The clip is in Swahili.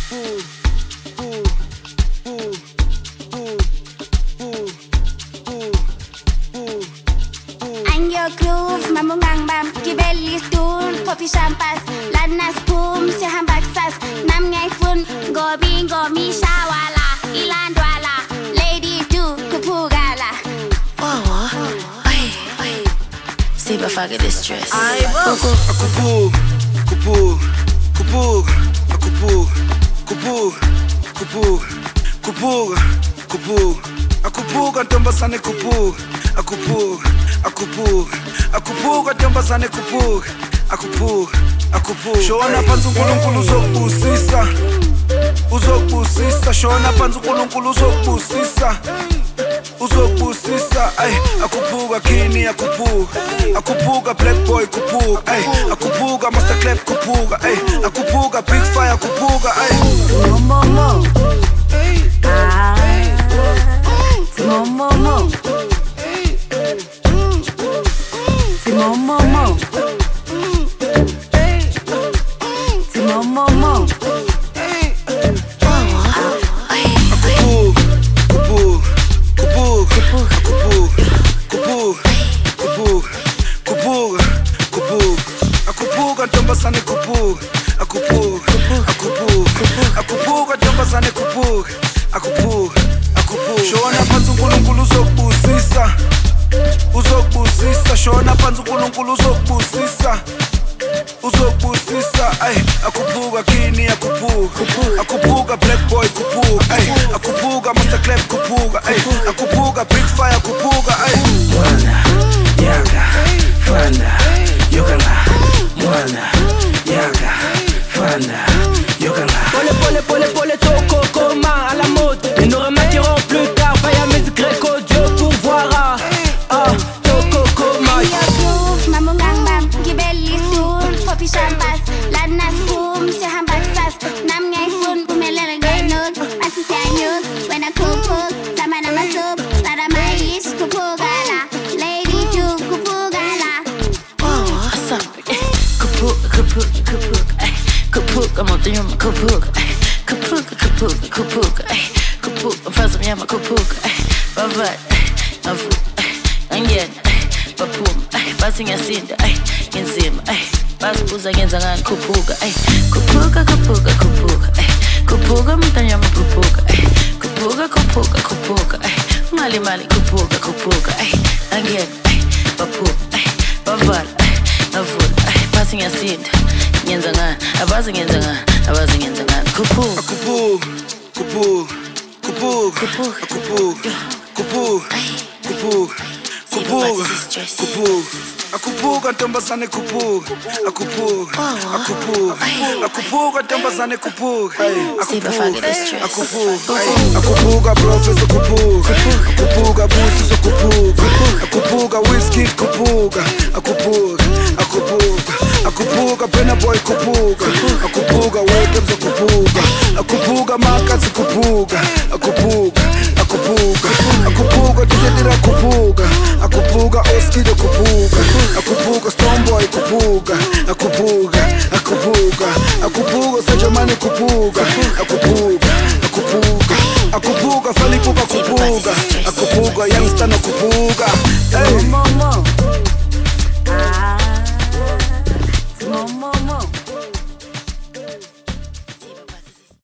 Angio groove, mamungang bam, kibeli stool, poppy champas, ladnas boom, se hambaksas, nam ngai fun, go bingo mi shawala, ilandwala, lady do kupugala. See if I get this dress. Akupug, kupug, kupug, akupug, kupug, kupug, kupug, kupug, akupug, antombasane kupug, akupug, akupug, akupug, antombasane kupug, akupug, akupug. Shona phansi uNkulunkulu uzokubusisa, uzokubusisa. Shona phansi uNkulunkulu uzokubusisa, uzokubusisa. Ay, akuphuka kini, akuphuka, akuphuka black boy, kuphuka. Ay, akuphuka master clap, kuphuka. Ay, akuphuka big fire, kuphuka. Ay, Momo, Momo, Momo, Momo. Akuphuka ntombazane kuphuka, akuphuka, akuphuka, akuphuka ntombazane kuphuka, akuphuka, akuphuka. Shona phansi uNkulunkulu uzokubusisa, uzokubusisa. Shona phansi uNkulunkulu uzokubusisa, uzokubusisa. Ay, akuphuka kini, akuphuka, akuphuka black boy, kuphuka. Ay, akuphuka master clap, kuphuka. Ay, akuphuka big fire, kuphuka. Ay, mwana yaga fanda yokana, mwana yaga fanda yokana. Pole toko commun à la mode. Et nous remettrons plus tard. Vaya musique gréco, Dieu pourvoira. Toko commun. Angio groove, mamungang bam, kibeli stool, poppy champas, ladnas boom, se hambaksas, nam ngai fun, umelele genut, asi seanyut, when I kupug, samana masub, tada mais, kupugala, lady do kupugala. Kupug, I'm on the yum, kupug, kupug, I'm fast, I'm yama, kupug, bavat, avu, angyen, bapum, passing a cinda, genzim, bazuza genzangan, kupuga, kupuga, mtanyama, kupuga, mali, kupuga, angyen, bapum, bavat, avul, passing a cinda, genzangan, abazi genzangan, kupuga. akuphuka, kuphuka, kuphuka, akuphuka, kuphuka, kuphuka, kuphuka, kuphuka. Akuphuka ntombazane kuphuka, akuphuka, akuphuka, akuphuka ntombazane kuphuka. Akuphuka, akuphuka, akuphuka professor kuphuka, akuphuka busiso kuphuka, akuphuka whiskey kuphuka, akuphuka, akuphuka, akuphuka pena boy kuphuka, akuphuka weekends kuphuka, akuphuka makazi kuphuka, akuphuka, akuphuka, akuphuka titira kuphuka, akuphuka oskido kuphuka, akuphuka stomboy kuphuka, akuphuka, akuphuka, akuphuka sajamani kuphuka, akuphuka,